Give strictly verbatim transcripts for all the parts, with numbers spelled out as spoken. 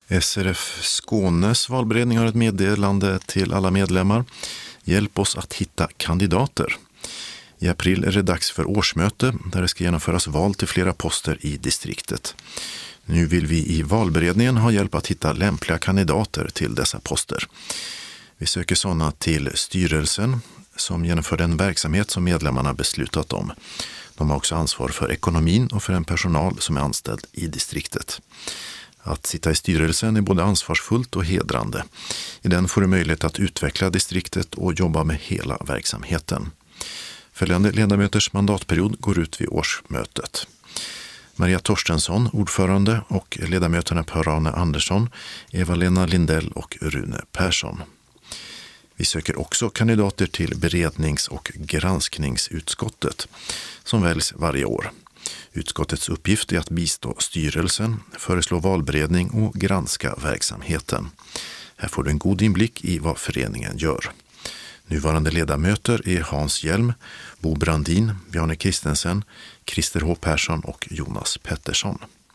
S R F Skånes valberedning har ett meddelande till alla medlemmar. Hjälp oss att hitta kandidater. I april är det dags för årsmöte där det ska genomföras val till flera poster i distriktet. Nu vill vi i valberedningen ha hjälp att hitta lämpliga kandidater till dessa poster. Vi söker sådana till styrelsen som genomför den verksamhet som medlemmarna beslutat om. De har också ansvar för ekonomin och för en personal som är anställd i distriktet. Att sitta i styrelsen är både ansvarsfullt och hedrande. I den får du möjlighet att utveckla distriktet och jobba med hela verksamheten. Följande ledamöters mandatperiod går ut vid årsmötet. Maria Torstensson, ordförande, och ledamöterna Per-Arne Andersson, Eva-Lena Lindell och Rune Persson. Vi söker också kandidater till berednings- och granskningsutskottet som väljs varje år. Utskottets uppgift är att bistå styrelsen, föreslå valberedning och granska verksamheten. Här får du en god inblick i vad föreningen gör. Nuvarande ledamöter är Hans Hjelm, Bo Brandin, Bjarne Kristensen, Christer H. Persson och Jonas Pettersson.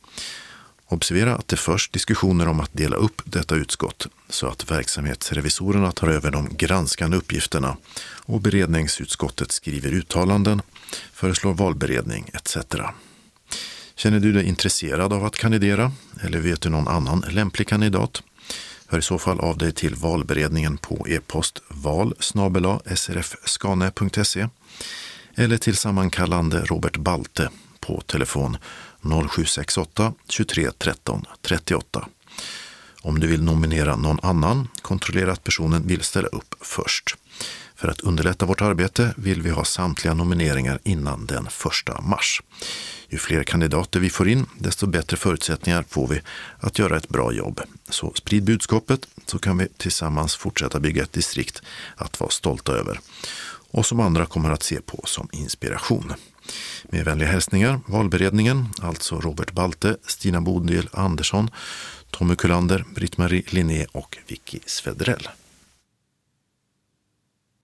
Observera att det förs diskussioner om att dela upp detta utskott så att verksamhetsrevisorerna tar över de granskande uppgifterna och beredningsutskottet skriver uttalanden, föreslår valberedning et cetera. Känner du dig intresserad av att kandidera eller vet du någon annan lämplig kandidat? Hör i så fall av dig till valberedningen på e-post val snabel-a s r f skane punkt se eller till sammankallande Robert Balte på telefon noll sju sex åtta tjugotre tretton trettioåtta. Om du vill nominera någon annan, kontrollera att personen vill ställa upp först. För att underlätta vårt arbete vill vi ha samtliga nomineringar innan den första mars. Ju fler kandidater vi får in, desto bättre förutsättningar får vi att göra ett bra jobb. Så sprid budskapet så kan vi tillsammans fortsätta bygga ett distrikt att vara stolta över. Och som andra kommer att se på som inspiration. Med vänliga hälsningar, valberedningen, alltså Robert Balte, Stina Bodil Andersson, Tommy Kullander, Britt-Marie Linné och Vicky Svederell.